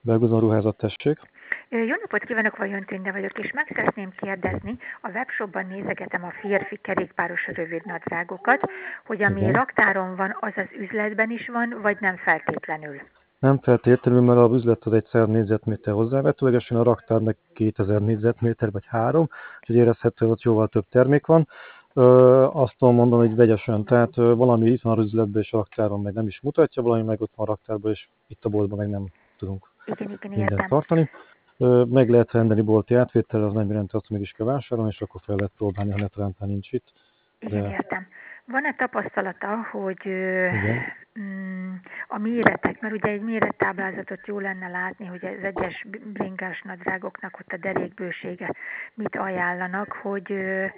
Belgozon ruházat, tessék. Jó napot kívánok, Vajon Tünde vagyok, és meg szeretném kérdezni, a webshopban nézegetem a férfi kerékpáros rövidnadrágokat, hogy ami Igen. raktáron van, az az üzletben is van, vagy nem feltétlenül? Nem feltétlenül, mert az üzlet az egy 100 négyzetméter hozzávetőlegesen, a raktár meg 2000 négyzetméter vagy 3, úgyhogy érezhetően ott jóval több termék van. Azt tudom mondani, hogy vegyesen, tehát valami itt van az üzletben és a raktáron meg nem is mutatja, valami meg ott van a raktárban és itt a boltban meg nem tudunk Igen, mindent értem. tartani. Meg lehet rendelni bolti átvétel, az nem jelenti azt, hogy meg is kell vásárolni, és akkor fel lehet próbálni, ha netrendben nincs itt. Igen, De értem. Van-e tapasztalata, hogy igen. a méretek, mert ugye egy mérettáblázatot jó lenne látni, hogy az egyes bringás nadrágoknak ott a derékbősége mit ajánlanak, hogy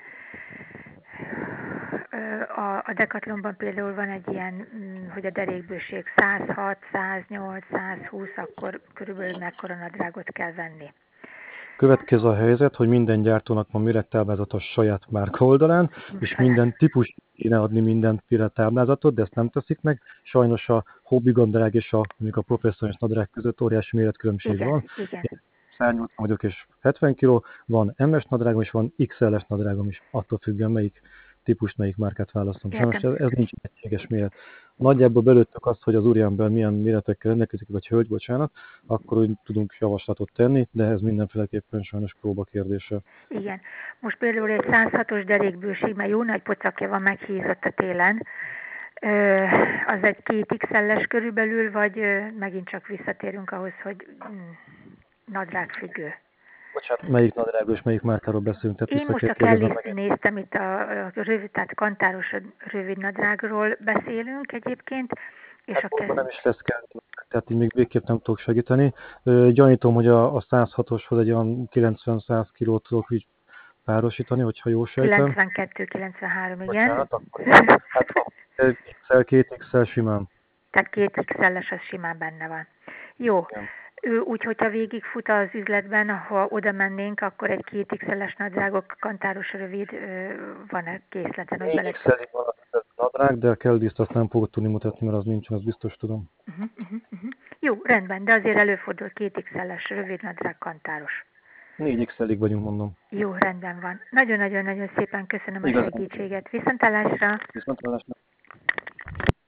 a Decathlonban például van egy ilyen, hogy a derékbőség 106, 108, 120, akkor körülbelül mekkora nadrágot kell venni. Következő a helyzet, hogy minden gyártónak van mérettáblázat a saját márka oldalán, és minden típus kéne adni minden mérettáblázatot, de ezt nem teszik meg. Sajnos a hobbigandrág és mondjuk a professzionális nadrág között óriási méretkülönbség Igen, van. igen. Én 180 vagyok és 70 kg, van MS nadrágom és van XL-es nadrágom is, attól függően melyik típust, melyik márkát választom. Sajnos Értem. ez nincs egységes méret. Nagyjából belőttük azt, hogy az úriember milyen méretekkel rendelkezik, vagy hölgy, bocsánat, akkor úgy tudunk javaslatot tenni, de ez mindenféleképpen sajnos próba kérdése. Igen. Most például egy 106-os derékbőség, mert jó nagy pocakja van, meghízott a télen, az egy 2XL-es körülbelül, vagy megint csak visszatérünk ahhoz, hogy nadrágfüggő. Bocsánat, melyik nadrágról és melyik márkáról beszélünk? Tehát Én vissza most kell a kérdezem Kelly néztem, itt a rövid, tehát kantáros rövid nadrágról beszélünk egyébként, és Hát a boltban nem is lesz kell, tehát így még végképp nem tudok segíteni. Gyanítom, hogy a 106-oshoz egy olyan 90-100 kilót tudok így párosítani, hogyha jól sejtem. 92-93, igen. Bocsánat, akkor hát XL, 2XL simán. Tehát 2XL-es az simán benne van. Jó. Igen. Úgy, hogyha végigfut az üzletben, ha oda mennénk, akkor egy 2XL-es nadrágok, kantáros rövid van-e készleten, hogy bele... 4XL-ig van a nadrág, de a Keldiszt azt nem fogod tudni mutatni, mert az nincsen, az biztos tudom. Jó, rendben, de azért előfordul 2XL-es rövid nadrág, kantáros. 4XL-ig vagyunk, mondom. Jó, rendben van. Nagyon-nagyon-nagyon szépen köszönöm a Igazán. segítséget. Viszontlátásra! Viszontlátásra.